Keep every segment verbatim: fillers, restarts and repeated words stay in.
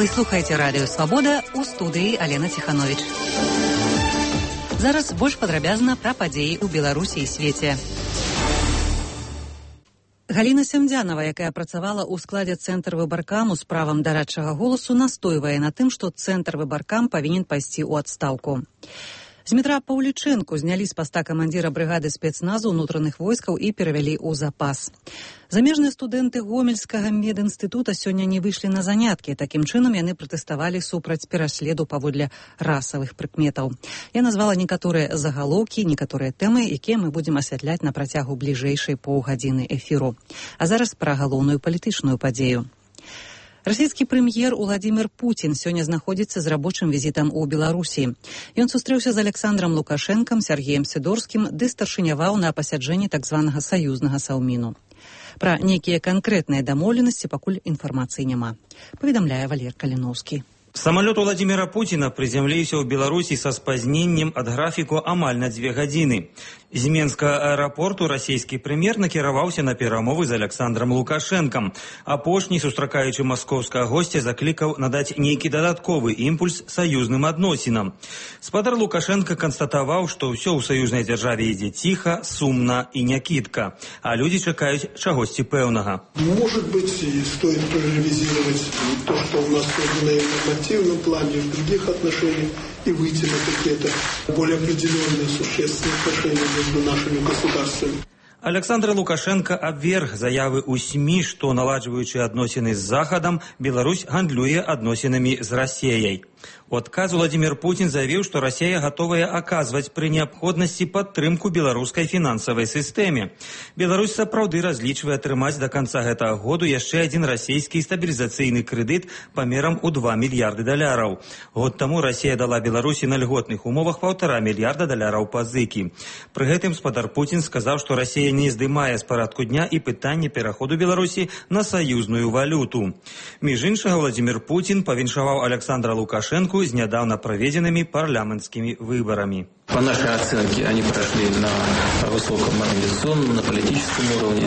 Вы слухаеце радыё Свабода, у студыі Алена Ціхановіч. Зараз больш падрабязна пра падзеі ў Беларусі і свеце. Галіна Сямдзянова, якая працавала ў складзе Цэнтр выбаркаму з правам дарадчага голасу, настойвае на тым, што Цэнтр выбаркам павінен пайсці ў адстаўку. Змітра Паўлічэнку знялі з паста камандзіра брыгады спецназу ўнутраных войскаў і перавялі ў запас. Замежныя студэнты Гомельскага медінстытута сёння не выйшлі на заняткі. Такім чынам яны пратэставалі супраць пераследу паводле расавых прыкметаў. Я назвала некаторыя загалоўкі, некаторыя тэмы, якія мы будзем асвятляць на працягу бліжэйшай паўгадзіны эфіру. А зараз пра галоўную палітычную падзею. Расійскі прэм'ер Уладзімір Пуцін сёння знаходзіцца з рабочым візітам у Беларусі. Ён сустрэўся з Александрам Лукашэнкам, Сергеем Сідорскім ды старшыняваў на пасяджэнні так званага саюзнага саўміну. Пра нейкія канкрэтныя дамоўленасці пакуль інфармацыі няма. Паведамляе Валер Каліноўскі. Самолет Владимира Путина приземлился в Беларуси со спознением от графику амаль на две гадзіны. З Менскага аэропорту расійскі прэм'ер накіраваўся на перамовы з Александром Лукашэнкам. Апошні, сустракаючы маскоўскага госця, заклікаў надаць нейкі дадатковы імпульс саюзным адносінам. Спадар Лукашенко констатаваў, што ўсё ў саюзнай дзяржаве ідзе ціха, сумна і някідка, а людзі чакаюць чагосьці пэўнага. Может быть, стоит проанализировать то, что у нас создано и в нормативном плане, и в других отношениях, и выйти на какие-то более определенные существенные отношения между нашими государствами. Александр Лукашенко абверг заявы ў СМИ, што, наладжваючы адносіны з Захадам, Беларусь гандлюе адносінамі з Расіяй. У адказ Владимир Путин заявил, что Россия готовая оказывать при необходимости подтрымку белорусской финансовой системе. Беларусь сапраўды разлічвае атрымаць до конца гэтага году яшчэ один российский стабилизационный кредит померам у два миллиарда долларов. Год тому Россия дала Беларуси на льготных умовах полтора миллиарда долларов пазыкі. При гэтым спадар Путин сказал, что Россия не здымае з парадку дня и пытанне пераходу Беларуси на союзную валюту. Між іншага, Владимир Путин павіншаваў Александра Лукашенко с недавно проведенными парламентскими выборами. По нашей оценке, они прошли на высоком организационном, на политическом уровне.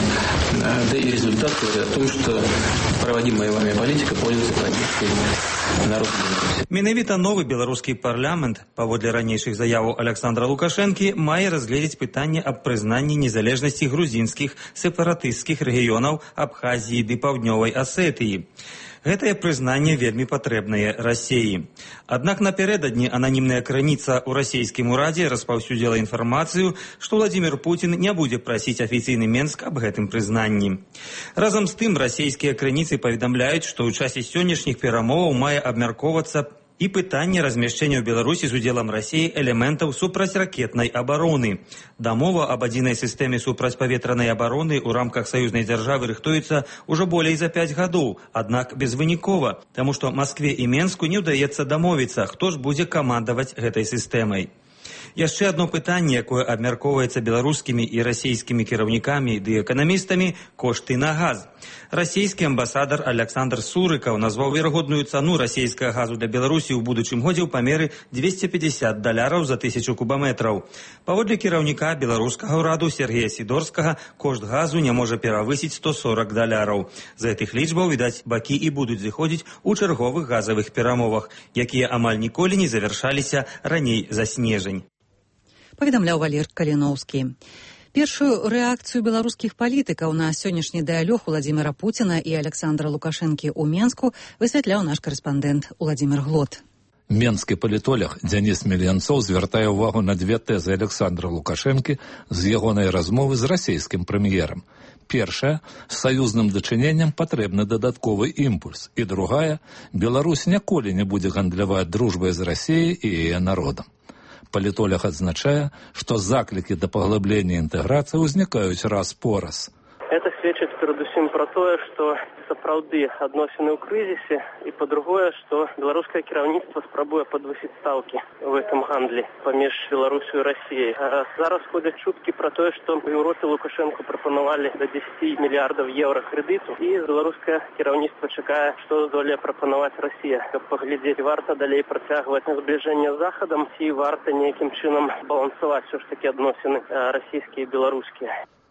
Да и результат говорит о том, что проводимая вами политика пользуется поддержкой народа Беларуси. Менавіта новый беларускі парламент, паводле ранейшых заяваў Александра Лукашэнкі, мае разгледзець пытанне аб прызнанні незалежнасці грузінскіх сепаратысцкіх рэгіёнаў Абхазіі ды Паўднёвай Асетыі. Гэтае прызнанне вельмі патрэбнае Расіі. Аднак напярэдадні ананімная крыніца ў расійскім урадзе распаўсюдзіла інфармацыю, што Владимир Путин не будзе прасіць афіцыйны Менск аб гэтым прызнанні. Разам з тым, расійскія крыніцы паведамляюць, што ў часе сённяшніх перамоваў мае абмяркоўвацца і пытанне размяшчэння ў Беларусі з удзелам Расіі элементаў супрацьракетнай абароны. Дамова аб адзінай сістэме супрацьпаветранай абароны ў рамках саюзнай дзяржавы рыхтуецца ўжо болей за пяць гадоў, аднак безвынікова, таму што Маскве і Менску не ўдаецца дамовіцца, хто ж будзе камандаваць гэтай сістэмай. Яшчэ одно пытанне, якое абмяркоўваецца беларускімі і расійскімі кіраўнікамі ды эканамістамі – кошты на газ. Расійскі амбасадар Александр Сурыкаў назваў верагодную цану расійскага газу для Беларусі ў будучым годзе ў памеры двести пятьдесят даляраў за тысячу кубаметраў. Паводле кіраўніка беларускага ўраду Сергея Сідорскага, кошт газу не можа перавысіць сто сорок даляраў. З гэтых лічбаў, відаць, бакі і будуць зыходзіць у чарговых газавых перамовах, якія амаль ніколі не завяршаліся раней за снежань. Паведамляў Валер Каліноўскі. Першую рэакцыю беларускіх палітыкаў на сённяшні дыялог Владзіміра Пуціна і Александра Лукашэнкі ў Менску высвятляў наш карэспандэнт Уладзімір Глот. Менскі палітолог Дзяніс Мельянцоў звяртае ўвагу на две тэзы Александра Лукашэнкі з ягонай размовы з расійскім прэм'ерам. Першая, з саюзным дачыненнем патрэбны дадатковы імпульс. І другая, Беларусь ніколі не будзе гандляваць дружбай з Расіяй і яе народам. Палітолог адзначае, што заклікі да паглыблення інтэграцыі ўзнікаюць раз по раз. Это сведчыць перадусім пра тое, што сапраўды адносіны ў крызісе, і па-другое, што беларускае кіраўніцтва спрабуе падвысіць стаўкі в этом гандлі паміж Беларусю і Расіяй. Зараз ходзяць чуткі пра тое, што в Еўропе Лукашэнку прапанавалі да дзесяці мільярдаў еўра крэдыту, і беларускае кіраўніцтва чакае, што здолее прапанаваць Расія, каб паглядзець, варта далей працягваць збліжэнне з Захадам, ці варта нейкім чынам балансаваць ўсё ж такі адносіны расійскія і беларускія.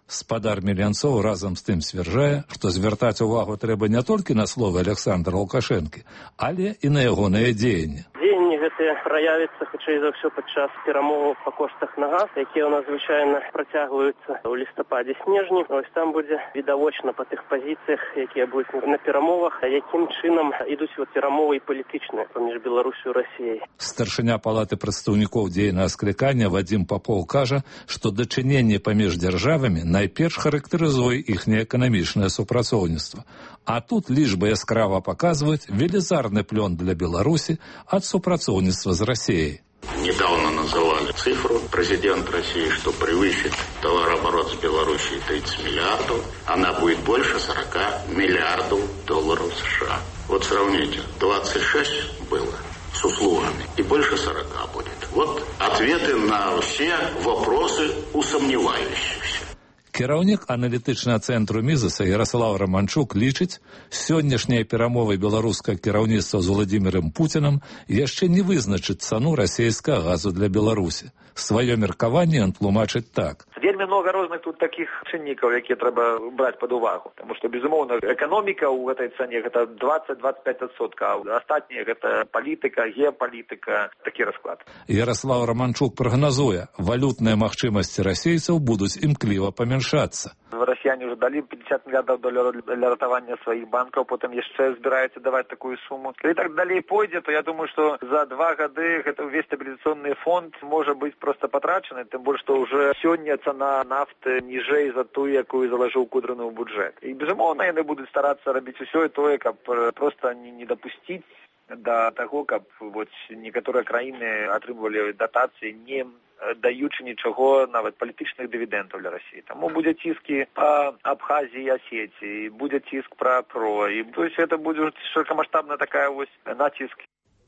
Спадар Мельянцоў разам з тым сцвярджае, што звяртаць увагу трэба не толькі на словы Александра Лукашэнкі, але і на ягоныя дзеянні. Дзеянні гэтыя праявяцца, хутчэй за ўсё, падчас перамоваў па коштах на газ, якія ў нас звычайна працягваюцца ў лістападзе-снежні. Ось там будзе відавочна па тых пазіцыях, якія будуць на перамовах, а якім чынам ідуць вот перамовы і палітычныя паміж Беларусю і Расіяй. Старшыня палаты прадстаўнікоў дзейнага склікання Вадзім Папоў кажа, што дачыненне паміж дзяржавамі найперш характарызуе іхняе эканамічнае супрацоўніцтва. А тут лічбы яскрава паказваюць велізарны плён для Беларусі ад супрацоўніцтва з Россией. Недавно называли цифру президент России, что превысит товарооборот с Белоруссией тридцать миллиардов, она будет больше сорока миллиардов долларов США. Вот сравните, двадцать шесть было с услугами и больше сорока будет. Вот ответы на все вопросы у сомневающихся. Кіраўнік аналітычнага цэнтру Мізаса Ярослав Романчук лічыць, сённяшнія перамовы беларускага кіраўніцтва з Владзімірам Пуцінам яшчэ не вызначыць цану расійскага газу для Беларусі. Сваё меркаванне ён тлумачыць так. Вельмі много розных тут таких чыннікаў, якія трэба браць пад увагу. Таму што, безумоўна, эканоміка ў гэтай цане гэта двадцать - двадцать пять адсоткаў, а астатняе гэта палітыка, геапалітыка, такі расклад. Ярослав Романчук прагназуе, валютныя магчымасці расейцаў будуць імкліва памяншацца. Расіяне ўжо далі пятьдесят мільярдаў долараў для ратавання сваіх банкаў, потым яшчэ збіраюцца даваць такую суму. Калі так далей пойдзе, то я думаю, што за два гады гэта ўвесь стабілізацыйны фонд можа быць проста патрачаны, тым больш, што ўжо сёння цана нафты ніжэй за тую, якую залажыў Кудрыны ў бюджэт. І, безумоўна, яны будуць старацца рабіць усё і тое, каб проста не дапусціць да таго, каб вот некаторыя краіны атрымлівалі датацыі, не даючы нічого, нават палітычных дывідэнтаў для Расіі. Таму будзе ціскі па Абхазіі і Асетіі, будзе ціск пра ПРО, і то есть это будзе шырокамаштабная такая вось націск.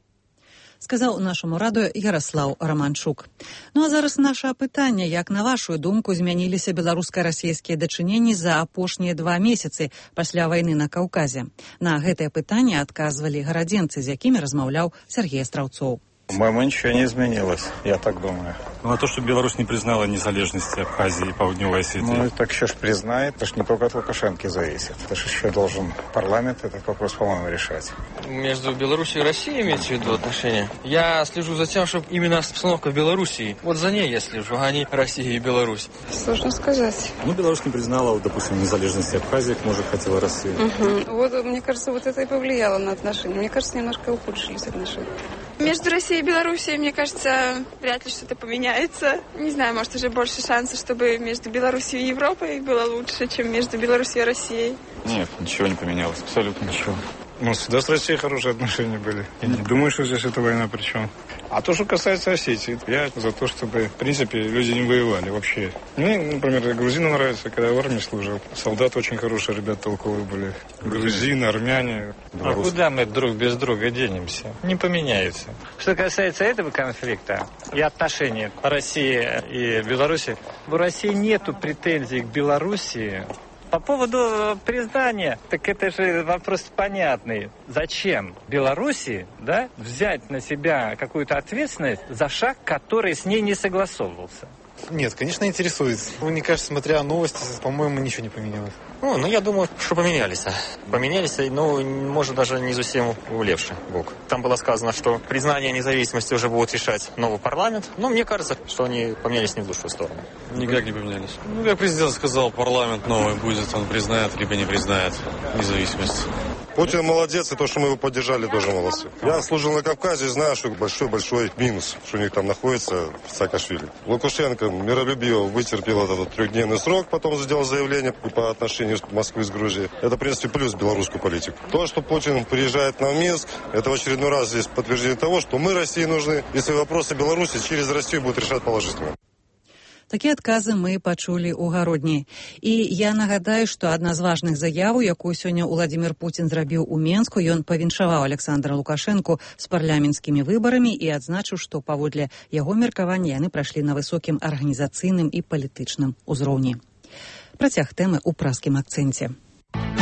Сказаў нашаму радыё Ярослав Романчук. Ну а зараз наша пытанне, як на вашу думку змяніліся беларуска-расійскія дачыненні за апошнія два месяцы пасля вайны на Каўказе? На гэтае пытанне адказвалі гарадзенцы, з якімі размаўляў Сергей Астраўцоў. По-моему, ничего не изменилось, я так думаю. Ну, а то, что Беларусь не признала незалежность Абхазии и Паўднёвой Осетии. Ну, так еще ж признает, это ж не только от Лукашенки зависит. Это же еще должен парламент этот вопрос, по-моему, решать. Между Беларусью и Россией имеете в виду отношения? Я слежу за тем, чтобы именно обстановка в Белоруссии, вот за ней я слежу, а не Россия и Беларусь. Сложно сказать. Ну, Беларусь не признала, допустим, незалежности Абхазии, как может хотела Россия. Угу. Вот, мне кажется, вот это и повлияло на отношения. Мне кажется, немножко ухудшились отношения. Между Россией и Белоруссией, мне кажется, вряд ли что-то поменяется. Не знаю, может, уже больше шансов, чтобы между Белоруссией и Европой было лучше, чем между Белоруссией и Россией. Нет, ничего не поменялось, абсолютно ничего. Ну, всегда с Россией хорошие отношения были. Я не думаю, что здесь эта война при чем. А то, что касается Осетии, я за то, чтобы, в принципе, люди не воевали вообще. Мне, например, грузинам нравится, когда в армии служил. Солдаты очень хорошие, ребята толковые были. Грузины, армяне. А куда мы друг без друга денемся? Не поменяется. Что касается этого конфликта и отношений России и Беларуси, у России нету претензий к Белоруссии. По поводу признания, так это же вопрос понятный. Зачем Беларуси, да, взять на себя какую-то ответственность за шаг, который с ней не согласовывался? Нет, конечно, интересует. Мне кажется, смотря новости, по-моему, ничего не поменялось. Ну, ну, я думаю, что поменялись. Поменялись, но, может, даже не совсем в левший бок. Там было сказано, что признание независимости уже будет решать новый парламент. Но мне кажется, что они поменялись не в лучшую сторону. Никак не поменялись. Ну, как президент сказал, парламент новый будет, он признает, либо не признает независимость. Путин молодец, и то, что мы его поддержали, тоже молодцы. Я служил на Кавказе, знаю, что большой-большой минус, что у них там находится Саакашвили. Лукашенко миролюбиво вытерпел этот трехдневный срок, потом сделал заявление по отношению Москвы с Грузией. Это, в принципе, плюс белорусскую политику. То, что Путин приезжает на Минск, это в очередной раз здесь подтверждение того, что мы России нужны, и свои вопросы Беларуси через Россию будут решать положительно. Такія адказы мы пачулі ў гародні. І я нагадаю, што адна з важных заяваў, якую сёння Уладзімір Пуцін зрабіў у Менску, ён павіншаваў Александра Лукашэнку з парламенцкімі выбарамі і адзначыў, што паводле яго меркавання яны прайшлі на высокім арганізацыйным і палітычным узроўні. Працяг тэмы ў праскім акцэнце.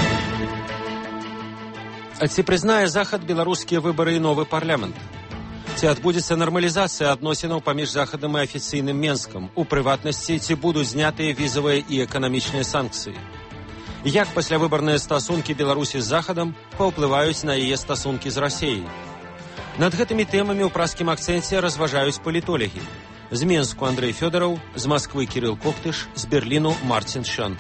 А ці прызнае Захад беларускія выбары і новы парламент? Ці адбудзецца нармалізацыя адносінаў паміж захадам і афіцыйным Менскам? У прыватнасці, ці будуць знятыя візавыя і эканамічныя санкцыі? Як паслявыбарныя стасункі Беларусі з захадам паўплываюць на яе стасункі з Расіяй? Над гэтымі тэмамі ў праскім акцэнце разважаюць палітолагі. З Менску Андрей Фёдораў, з Масквы Кирилл Коктыш, з Берліну Мартин Шон.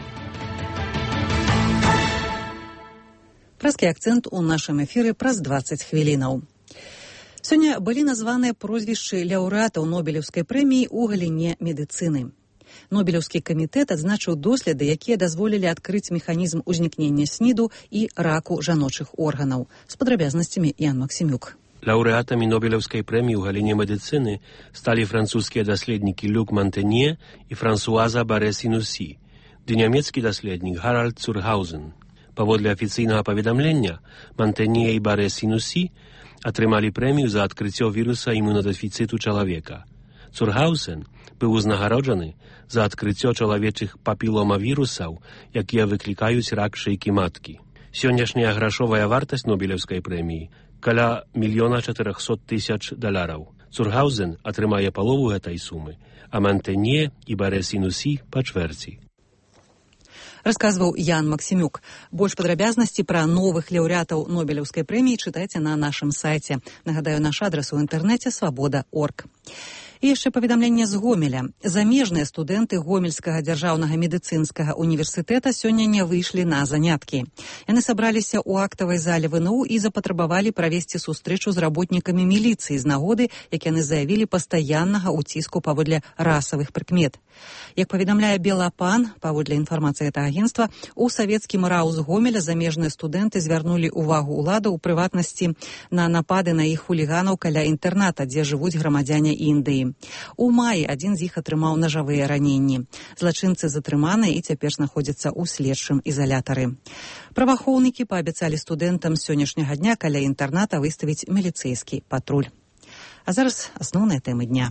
Праскі акцэнт у нашым эфіры праз дваццаць хвілінаў. Сёння былі названыя прозвішчы лаўрэатаў Нобелеўскай прэміі ў галіне медыцыны. Нобелеўскі камітэт адзначыў доследы, якія дазволілі адкрыць механізм узнікнення сніду і раку жаночых органаў. З падрабязнасцямі Ян Максімюк. Лаўрэатамі Нобелеўскай прэміі ў галіне медыцыны сталі французскія даследнікі Люк Монтанье і Франсуаза Барэ-Сінусі, ды нямецкі даследнік Гаральд Цургаузен. Паводле афіцыйнага паведамлення, Монтанье і Барэ-Сінусі атрымалі прэмію за адкрыццё віруса імунадэфіцыту чалавека. Цургаузен быў узнагароджаны за адкрыццё чалавечых папіломавірусаў, якія выклікаюць рак шыйкі маткі. Сённяшняя грашовая вартасць Нобелеўскай прэміі каля мільёна чатырохсот тысяч даляраў. Цургаузен атрымае палову гэтай сумы, а Монтанье і Барэ-Сінусі па чвэрці. Расказваў Ян Максімюк. Больш падрабязнасці пра новых лаўрэатаў Нобелеўскай прэміі чытайце на нашым сайце. Нагадаю, наш адрас у інтэрнэце свабода точка орг. І яшчэ паведамленне з Гомеля. Замежныя студэнты Гомельскага дзяржаўнага медыцынскага універсітэта сёння не выйшлі на заняткі. Яны сабраліся ў актавай зале ВНУ і запатрабавалі правесці сустрэчу з работнікамі міліцыі з нагоды, як яны заявілі, пастаяннага ўціску паводле расавых прыкмет. Як паведамляе Белапан, паводле інфармацыі гэтага агенцтва, у савецкім РАУ з Гомеля замежныя студэнты звярнулі ўвагу ўладаў, у прыватнасці на напады на іх хуліганаў каля інтэрната, дзе жывуць грамадзяне Індыі. У маі адзін з іх атрымаў нажавыя раненні. Злачынцы затрыманыя і цяпер знаходзяцца ў следчым ізалятары. Праваахоўнікі паабяцалі студэнтам сённяшняга дня каля інтэрната выставіць міліцэйскі патруль. А зараз асноўныя тэмы дня.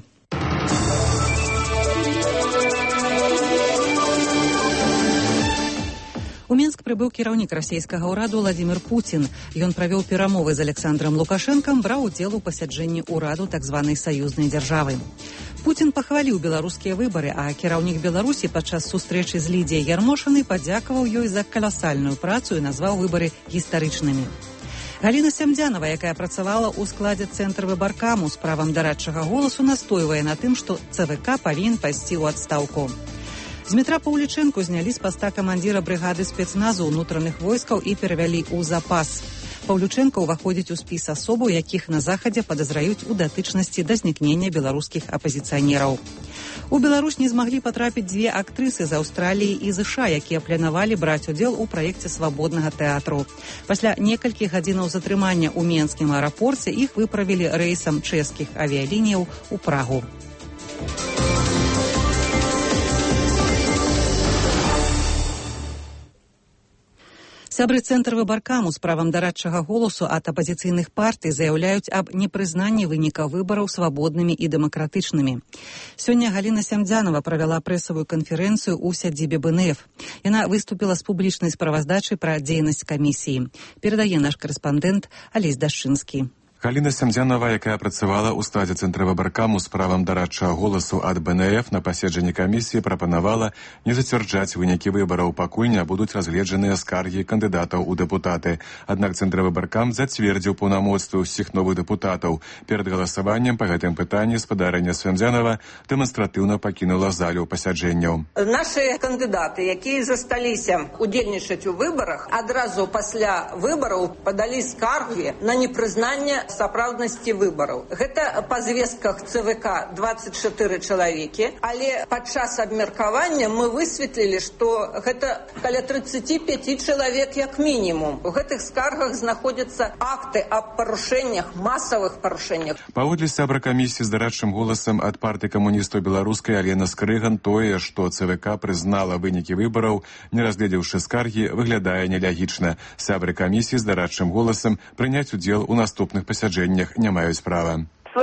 У Менск прыбыў кіраўнік расійскага ўраду Владзімір Пуцін. Ён правёў перамовы з Александром Лукашэнкам, браў удзел у пасяджэнні ўраду так званай саюзнай дзяржавы. Пуцін пахваліў беларускія выбары, а кіраўнік Беларусі падчас сустрэчы з Лідзіяй Ярмошынай падзякаваў ёй за каласальную працу і назваў выбары гістарычнымі. Галіна Сямдзянава, якая працавала ў складзе Цэнтра выбаркаму з правам дарадчага голасу, настойвае на тым, што ЦВК павінен пайсці ў адстаўку. Змітра Паўлічэнку знялі з паста камандзіра брыгады спецназу ўнутраных войскаў і перавялі ў запас. Паўлічэнка ўваходзіць у спіс асобаў, якіх на захадзе падазраюць у датычнасці да знікнення беларускіх апазіцыянераў. У Беларусь не змаглі патрапіць дзве актрысы з Аўстраліі і ЗША, якія планавалі браць удзел у праекце свабоднага тэатру. Пасля некалькіх гадзінаў затрымання ў менскім аэрапорце іх выправілі рэйсам чэшскіх авіялініяў у Прагу. Сябры Цэнтр выбаркаму з правам дарадчага голасу ад апазіцыйных партый заяўляюць аб непрызнанні вынікаў выбараў свабоднымі і дэмакратычнымі. Сёння Галіна Сямдзянава правяла прэсавую канферэнцыю ў сядзібе БНФ. Яна выступіла з публічнай справаздачай пра дзейнасць камісіі. Перадае наш карэспандэнт Алесь Дашчынскі. Галіна Сямдзянава, якая працавала ў складзе Цэнтра выбаркаму з правам дарадчага голасу ад БНФ, на паседжанні камісіі прапанавала не зацвярджаць вынікі выбараў, пакуль не будуць разгледжаныя скаргі кандыдатаў у дэпутаты. Аднак Цэнтр выбаркам зацвердзіў паўнамоцтвы ўсіх новых дэпутатаў. Перад галасаваннем па гэтым пытанні спадарня Сямдзянава дэманстратыўна пакінула залю пасяджэнняў. Нашы кандыдаты, якія засталіся удзельнічаць у выбарах, адразу пасля выбараў падалі скаргі на непрызнанне сапраўднасці выбараў. Гэта па звестках ЦВК двадцать чатыры чалавекі, але падчас абмеркавання мы высветлілі, што гэта каля тридцать пять чалавек як мінімум. У гэтых скаргах знаходзяцца акты аб парушэннях, масавых парушэннях. Паводле сябра камісіі з дарадчым голасам ад партыі камуністаў беларускай Алена Скрыган, тое, што ЦВК прызнала вынікі выбараў, не разгледзеўшы скаргі, выглядае нелягічна. Сябры камісіі з дарадчым голасам прыняць удзел у наступных пасяджэннях не маюць права. Своим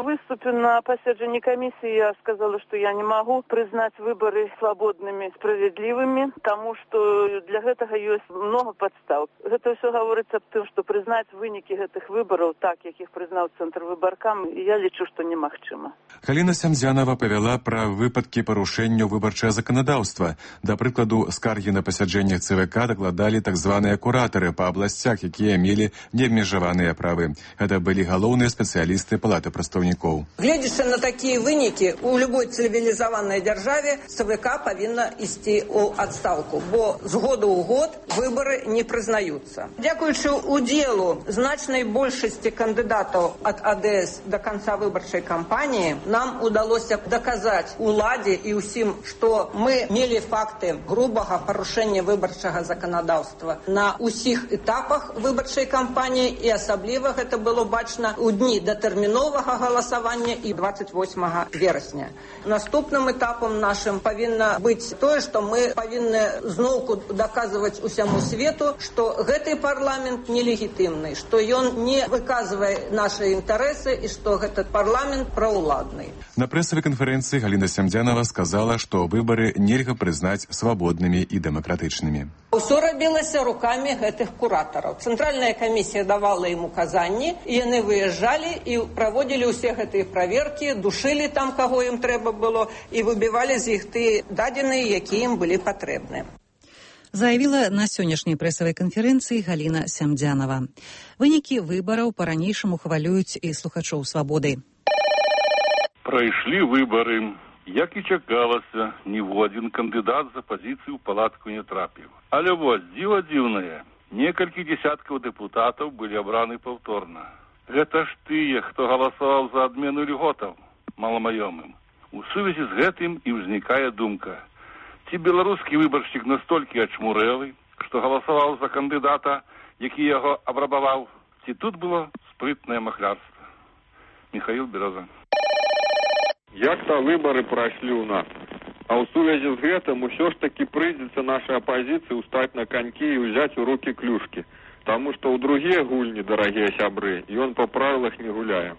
выступе на паседжанні комиссии я сказала, что я не могу признать выборы свободными, справедливыми, потому что для этого есть много подстав. Это все говорится о том, что признать выники этих выборов так, как их признал Центр выборкам, я лечу, что немагчыма. Галіна Сямдзянава павяла пра выпадкі парушэнняў выбарчага заканадаўства. Да прыкладу, скаргі на пасяджэннях ЦВК дакладалі так званыя куратары па абласцях, якія мелі неабмежаваныя правы. Гэта былі галоўныя спецыялісты Палаты прадстаўнікоў. Гледзячы на такія вынікі, у любой цывілізаванай дзяржаве ЦВК павінна ісці ў адстаўку, бо з года ў год выбары не прызнаюцца. Дзякуючы удзелу значнай большасці кандыдатаў ад АДС до конца выбарчай кампаніі нам удалося доказаць уладзе і ўсім, што мы мелі факты грубага парушэння выбарчага заканадаўства на ўсіх этапах выбарчай кампаніі, і асабліва гэта было бачна ў дні датэрміновага галасавання і двадцать восьмага верасня. Наступным этапам нашым павінна быць тое, што мы павінны зноўку даказваць усяму свету, што гэты парламент нелегітымны, што ён не выказвае наши інтарэсы і што этот парламент праўладны. На прэсавай канферэнцыі Галіна Сямдзянава сказала, што выбары нельга прызнаць свабоднымі і дэмакратычнымі. Усё рабілася рукамі гэтых куратараў. Цэнтральная камісія давала ім указанні, і яны выязджалі і праводзілі ўсе гэтыя праверкі, душылі там, каго ім трэба было, і выбівалі з іх тыя дадзеныя, якія ім былі патрэбны. Заявіла на сённяшняй прэсавай канферэнцыі Галіна Сямдзянава. Вынікі выбараў па-ранейшаму хвалююць і слухачоў свабоды. Прайшлі выбары. Як і чакалася, ніводзін кандыдат за пазіцыю ў палатку не трапіў. Але вось, дзіва дзіўнае, некалькі дзесяткаў дэпутатаў былі абраны паўторна. Гэта ж тыя, хто галасаваў за адмену льготаў маламаёмым. У сувязі з гэтым і ўзнікае думка, ці беларускі выбаршчык настолькі ачмурэлы, што галасаваў за кандыдата, які яго абрабаваў, ці тут было спрытнае махлярства. Михаил Береза. Як-то выборы пройшли у нас. А ў сувязі з гэтым усё ж таки прыйдзецца нашай апозіцыі устаць на коньки і ўзяць у руки клюшки. Таму што ў другія гульні, дарагія сябры, ён па правілах не гуляе.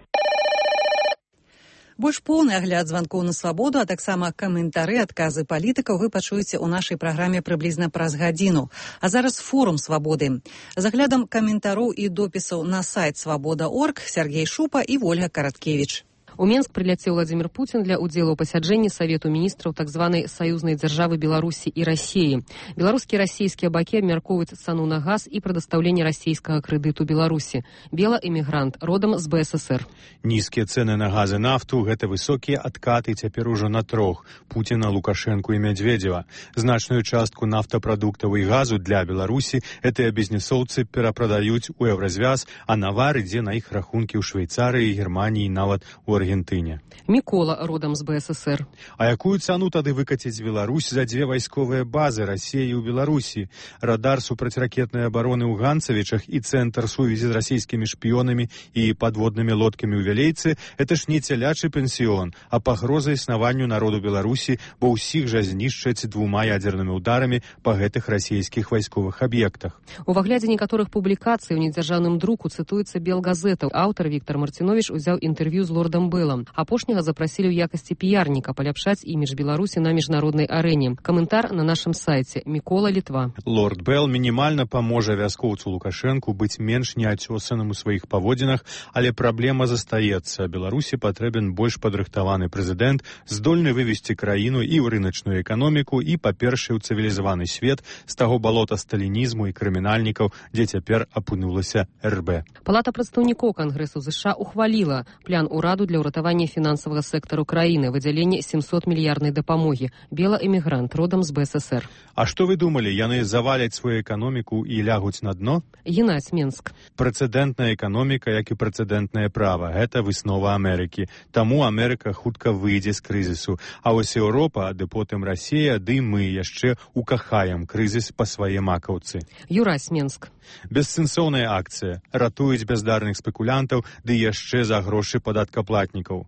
Больш поўны агляд званкоў на свабоду, а таксама каментары, адказы палітыкаў вы пачуеце ў нашай праграме прыблізна праз гадзіну. А зараз форум свабоды. З аглядам каментароў і допісаў на сайт свабода точка орг Сергей Шупа і Вольга Караткевіч. У Менск прыляцеў Владзімир Пуцін для ўдзелу ў пасяджэнні Савету міністраў так званай саюзнай дзяржавы Беларусі і Расіі. Беларускія і расійскія бакі абмяркоўваюць цану на газ і прадастаўленне расійскага крэдыту Беларусі. Бела-эмігрант, родам з Бэ Эс Эс Эр. Нізкія цэны на газ і нафту – гэта высокія адкаты цяпер ужо на трох – Пуціна, Лукашэнку і Мядзведзева. Значную частку нафтапрадуктаў і газу для Беларусі гэтыя бізнесоўцы перапрадаюць у еўразвяз, а навар ідзе на іх рахункі ў Швейцарыі, Германіі і нават у Аргентыне. Мікола, родам з Бэ Эс Эс Эр. А якую цану тады выкаціць Беларусь за дзве вайсковыя базы Расіі і ў Беларусі? Радар супрацьракетнай абароны ў Ганцавічах і цэнтр сувязі з расійскімі шпіёнамі і падводнымі лодкамі ў Вялейцы – гэта ж не цялячы пенсіён, а пагроза існаванню народу Беларусі, бо ўсіх жа знішчаць двума ядзернымі ударамі па гэтых расійскіх вайсковых аб'ектах. У выглядзе некаторых публікацый у недзяржаўным друку цытуецца Белгазета. Аўтар Віктор Марціновіч узяў інтэрв'ю з лордам Бэлам. Апошняга запрасілі ў якасці піярніка паляпшаць імідж Беларусі на міжнароднай арэне. Каментар на нашым сайце. Мікола, Літва. Лорд Бэл мінімальна паможа вяскоўцу Лукашэнку быць менш неацёсаным у сваіх паводзінах, але праблема застаецца. Беларусі патрэбен больш падрыхтаваны прэзідэнт, здольны вывесці краіну і ў рыначную эканоміку, і, па-першае, у цывілізаваны свет з таго балота сталінізму і крымінальнікаў, дзе цяпер апынулася Эр Бэ. Палата прадстаўнікоў Кангрэсу ЗША ухваліла план ураду для ўратавання фінансавага сектару краіны, выдзяленне сямсот мільярднай дапамогі. Бела-эмігрант, родам з Бэ Эс Эс Эр. А што вы думалі, яны заваляць сваю эканоміку і лягуць на дно? Геннадзь, Менск. Прэцэдэнтная эканоміка, як і прэцэдэнтнае права. Гэта выснова Амерыкі. Таму Амерыка хутка выйдзе з крызісу. А вось Еўропа, ды потым Расія, ды мы яшчэ укахаем крызіс па свае макаўцы. Юрась, Менск. Бессэнсоўная акцыя. Ратуюць бяздарных спекулянтаў, ды яшчэ за грошы падаткаплатнікаў.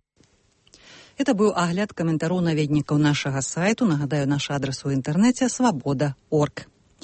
Это быў агляд каментароў наведнікаў нашага сайту. Нагадаю, наш адрас у інтэрнэце свабода точка орг.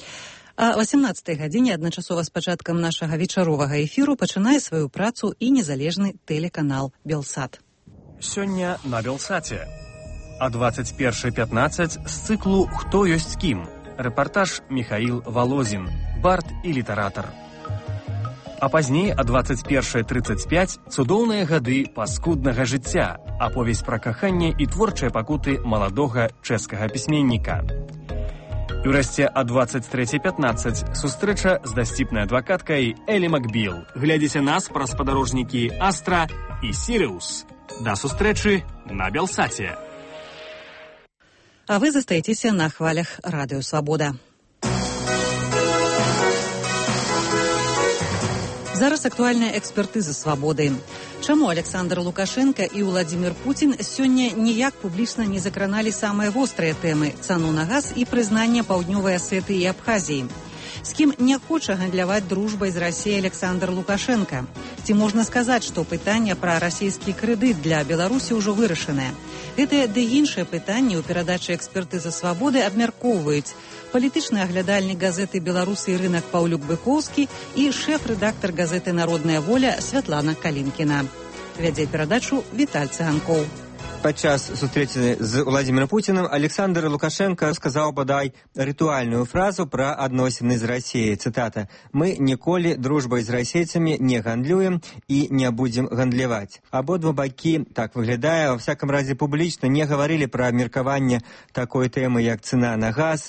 А васемнаццатай гадзіне адначасова з пачаткам нашага вечаровага эфіру пачынае сваю працу і незалежны тэлеканал Белсат. Сёння на Белсаце. А двадцать першая пятнадцать з цыклу «Хто ёсць кім?» Рэпартаж Михаил Волозин, бард і літаратар. А пазней а двадцать першая тридцать пять цудоўныя гады паскуднага жыцця, аповесць пра каханне і творчыя пакуты маладога чэшскага пісьменніка. І ўрэшце а двадцать трэцяя пятнадцать сустрэча з дасціпнай адвакаткай Элі Макбіл. Глядзіце нас праз спадарожнікі Астра і Сіриус. Да сустрэчы на Белсаце. А вы застаецеся на хвалях Радыё Свабода. Зараз актуальная экспертыза «Свабоды». Чаму Александр Лукашенко і Владимир Путин сёння ніяк публічна не закраналі самыя вострыя тэмы – цану на газ і прызнанне Паўднёвай Асетыі і Абхазіі? З кім не хоча гандляваць дружбай з Расіяй Александр Лукашенко? Ці можна сказаць, што пытанне пра расійскі крэдыт для Беларусі ўжо вырашанае? Гэтыя ды іншыя пытанні ў перадачы экспертызы «Свабоды» абмяркоўваюць палітычны аглядальнік газеты «Беларусы і рынак» Паўлюк Быкоўскі і шэф-рэдактар газеты «Народная воля» Святлана Калінкіна. Вядзе перадачу Віталь Цыганкоў. Падчас сустрэчы з Владимиром Путиным Александр Лукашенко сказаў бадай рытуальную фразу пра адносіны з Расіяй. Цытата: «Мы ніколі дружбай з расейцамі не гандлюем і не будзем гандляваць». Абодва бакі, так выглядае, во всяком разе публічна не гаварылі пра абмеркаванне такой тэмы, як цена на газ,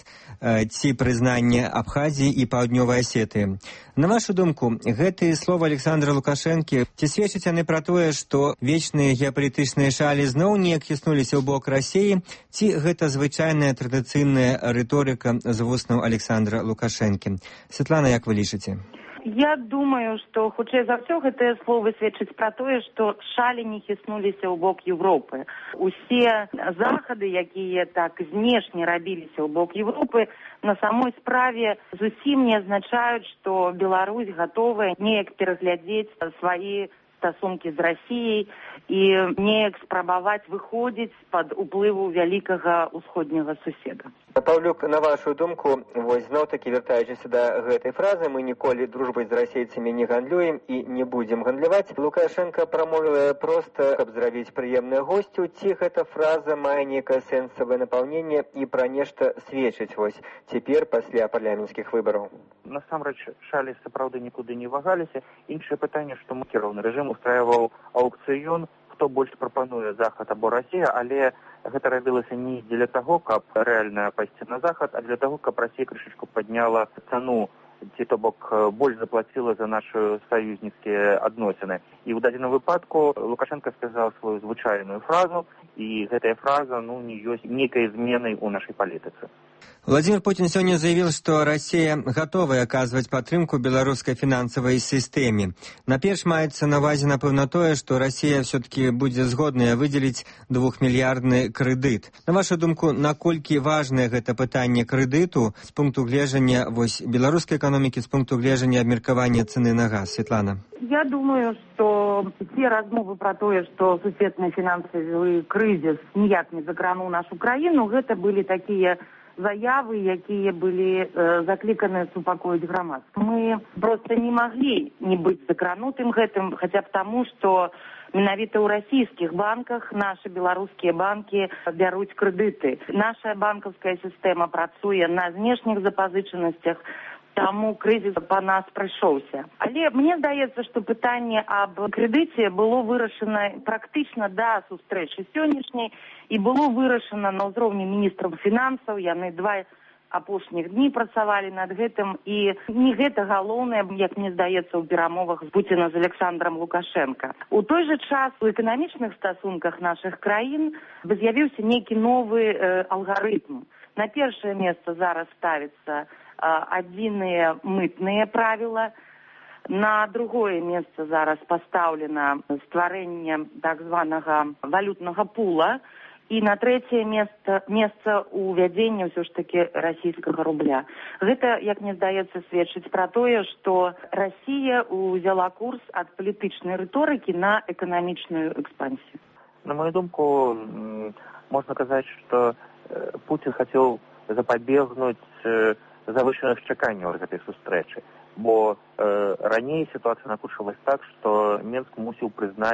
ці прызнанне Абхазіі і Паўднёвай Асетыі. На вашу думку, гэтыя словы Александра Лукашэнкі ці сведчаць яны пра тое, што вечныя геапалітычныя шалі зноў неяк хіснуліся ў бок Расіі, ці гэта звычайная традыцыйная рыторыка з вуснаў Александра Лукашэнкі? Святлана, як вы лічыце? Я думаю, што хутчэй за ўсё гэтыя словы сведчаць пра тое, што шалі не хіснуліся ў бок Европы. Усе захады, якія так знешне рабіліся ў бок Европы, на самой справе зусім не азначаюць, што Беларусь гатовая неяк пераглядзець свае стасункі з Расіяй і неяк спрабаваць выходзіць з-пад уплыву вялікага ўсходняга суседа. Паўлюк, на вашу думку, вось зноў-такі вяртаючыся да гэтай фразы, мы ніколі дружбай з расейцамі не гандлюем і не будзем гандляваць, Лукашенко прамовіла проста, каб зрабіць прыемна госцю, ці гэта фраза мае нейкае сэнсавае напаўненне і пра нешта сведчыць вось цяпер пасля парламенцкіх выбараў? Насамрэч, шалі сапраўды нікуды не вагаліся. Іншае пытанне, што кіроўны рэжым устраиваў аукцыён, хто больш прапануе Захад або Расія, але гэта рабілася не дзеля таго, каб рэальна пайсці на Захад, а для таго, каб Расія крышачку падняла цану, ці то бок больш заплаціла за нашы саюзніцкія адносіны. І ў дадзеным выпадку Лукашенко сказаў сваю звычайную фразу, і гэтая фраза ну, не ёсць нейкай зменай у нашай палітыцы. Владимир Путин сегодня заявил, что Россия готова оказывать подтрымку белорусской финансовой системе. Наперш маецца на увазе, напэўна, тое, что Россия все-таки будет згодная выделить двухмиллиардный кредит. На вашу думку, наколькі важное гэта пытанне кредиту с пункту гледжання вось белорусской экономики, с пункту гледжання обмеркования цены на газ? Светлана. Я думаю, что те размовы про тое, что сусветны фінансавы крызіс ніяк не закрануў нашу краіну, гэта былі такія заявы, якія былі э, закліканы супакоіць грамадства. Мы просто не маглі не быць закранутым гэтым, хаця б таму, што менавіта ў расійскіх банках нашы беларускія банкі бяруць крэдыты. Наша банкаўская сістэма працуе на знешніх запазычанасцях, таму крызіс па нас прыйшоўся. Але мне здаецца, што пытанне аб крэдыце было вырашана практычна да сустрэчы сённяшняй і было вырашана на ўзроўні міністраў фінансаў. Яны два апошніх дні працавалі над гэтым, і не гэта галоўнае, як мне здаецца, у перамовах з Пуціна з Александром Лукашенко. У той жа час у эканамічных стасунках нашых краін з'явіўся нейкі новы э, алгарытм. На першае месца зараз ставіцца адзіныя мытныя правіла. На другое месца зараз пастаўлена стварэнне так званага валютнага пула. І на трэцяе месца, месца ўвядзення ўсё ж такі расійскага рубля. Гэта, як мне здаецца, сведчыць пра тое, што Расія ўзяла курс ад палітычнай рыторыкі на эканамічную экспансію. На мою думку, можна казаць, што Путін хацеў запабегнуць завышаных чаканняў гэтай сустрэчы, бо э, раней сітуацыя накручвалась так, што Менск мусіў прызнаць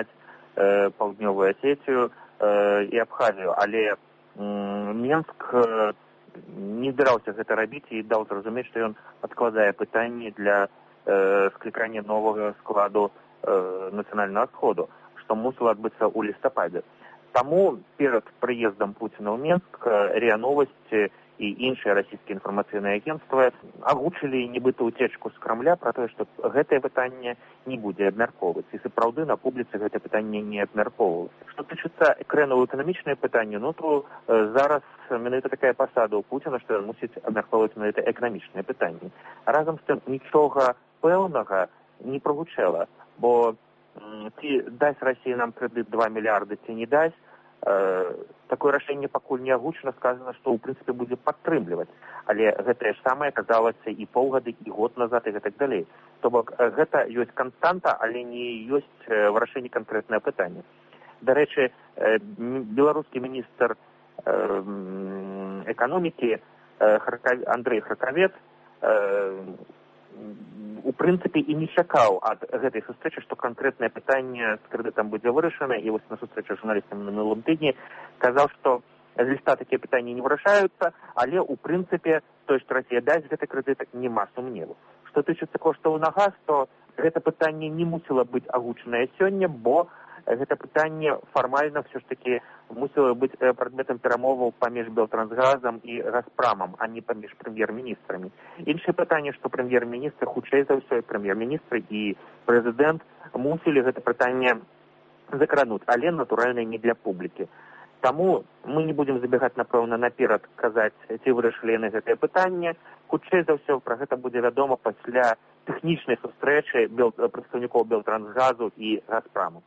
э, паўднёвую Асетію э, і Абхазію, але э, Менск э, не збіраўся гэта рабіць і даў зразумець, што ён адкладае пытанні для э, склікання новага складу э, нацыянальнага сходу, што мусіла адбыцца ў лістападзе. Таму перад прыездам Пуціна ў Менск РИА Новости і іншыя расійскія інфармацыйныя агенцтвы агучылі нібыта ўцечку з Крамля пра тое, што гэтае пытанне не будзе абмяркоўваць. І сапраўды на публіцы гэтае пытанне не абмяркоўваюць. Што тычыцца крэну эканамічнае пытанне, ну то э, зараз менавіта такая пасада ў Пуціна, што ён мусіць абмяркоўваць менавіта эканамічнае пытанне. Разам з тым нічога пэўнага не прагучала, бо ці дасць Расія нам крэдыт два мільярды, ці не дасць, э, такое рашэнне пакуль не агучана, сказана, што ў прынцыпе будзе падтрымліваць. Але гэтае ж самае казалася і паўгады, і год назад, і гэтак далей. То бок гэта ёсць канстанта, але не ёсць э, вырашэнне канкрэтнае пытанне. Дарэчы, э, беларускі міністр э, эканомікі э, Харкав... Андрэй Хракавец э, у прынцыпе і не чакаў ад гэтай сустрэчы, што канкрэтнае пытанне з крэдытам будзе вырашана, і вось на сустрэчы з журналістамі на мінулым тыдні казаў, што з ліста такія пытанні не вырашаюцца, але у прынцыпе той, што Расія дасць гэты крэдыт, няма сумневу. Што тычыцца коштаў на газ, то гэта пытанне не мусіла быць агучанае сёння, бо гэта пытанне фармальна все ж таки мусіла быць прадметам перамоваў паміж Белтрансгазам і Газпрамам, а не паміж прэм'ер-міністрамі. Іншае пытанне, што прэм'ер-міністр, хутчэй за ўсё, прэм'ер-міністр і прэзідэнт мусілі гэта пытанне закрануць, але, натуральна, не для публікі. Таму мы не будзем забегаць, напэўна, наперад казаць, ці вырашылі яны гэтае пытанне. Хутчэй за ўсё, пра гэта будзе вядома пасля тэхнічнай сустрэчы прадстаўнікоў Белтрансгазу і Газпраму.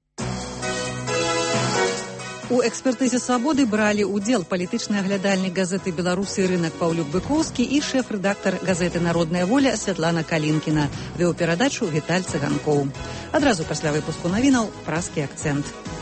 У экспертызе «Свабоды» бралі ўдзел палітычны аглядальнік газеты «Беларусы» Рынак Паўлюк Быкоўскі і шэф-рэдактар газеты «Народная воля» Святлана Калінкіна. Вёў перадачу Віталь Цыганкоў. Адразу пасля выпуску навінаў празкі акцэнт.